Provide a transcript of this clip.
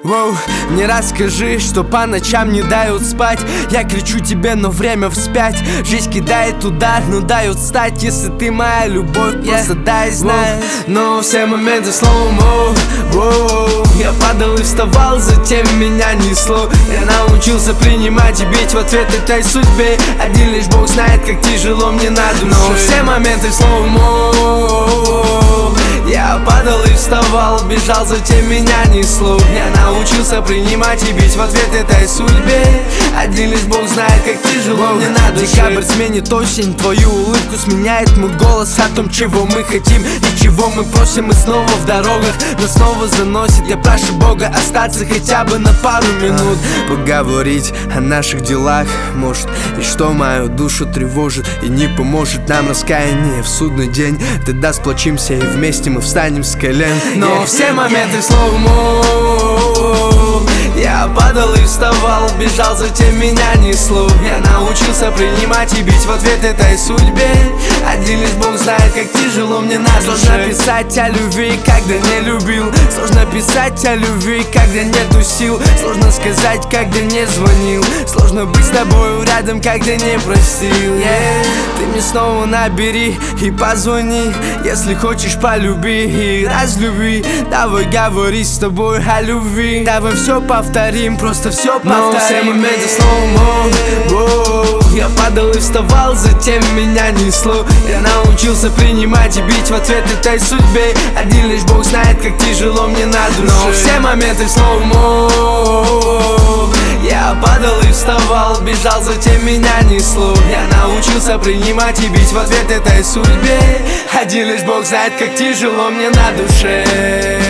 Воу, не расскажи, что по ночам не дают спать. Я кричу тебе, но время вспять. Жизнь кидает удар, но дает встать. Если ты моя любовь, просто дай знать. Но все моменты слоумо. Я падал и вставал, затем меня несло. Я научился принимать и бить в ответ этой судьбе. Один лишь Бог знает, как тяжело мне на душе. Но все моменты слоумо. Я падал и вставал, бежал, затем меня несло. Я научился принимать и бить в ответ этой судьбе. Один лишь Бог знает, как тяжело мне на душе. Декабрь сменит осень, твою улыбку сменяет мой голос о том, чего мы хотим и чего мы просим. Мы снова в дорогах, нас снова заносит. Я прошу Бога остаться хотя бы на пару минут, поговорить о наших делах, может, и что мою душу тревожит. И не поможет нам раскаяние в судный день. Тогда сплочимся и вместе мы встанем с колен. Но все моменты слоумо. Я падал и вставал, бежал, затем меня несло. Я научился принимать и бить в ответ этой судьбе. Один лишь Бог знает, как тяжело мне на душе. Сложно писать о любви, когда не любил. Сложно писать о любви, когда нету сил. Сложно сказать, когда не звонил. Сложно быть с тобой рядом, когда не просил. Ты мне снова набери и позвони, если хочешь, полюби и разлюби. Давай говори с тобой о любви. Давай все повторим, просто все повторим. Но все моменты слоумо. Я падал и вставал, затем меня несло. Я научился принимать и бить в ответ этой судьбе. Один лишь Бог знает, как тяжело мне на душе. Но все моменты слоумо. Я падал и вставал, бежал, затем меня несло. Я научился принимать и бить в ответ этой судьбе. Один лишь Бог знает, как тяжело мне на душе.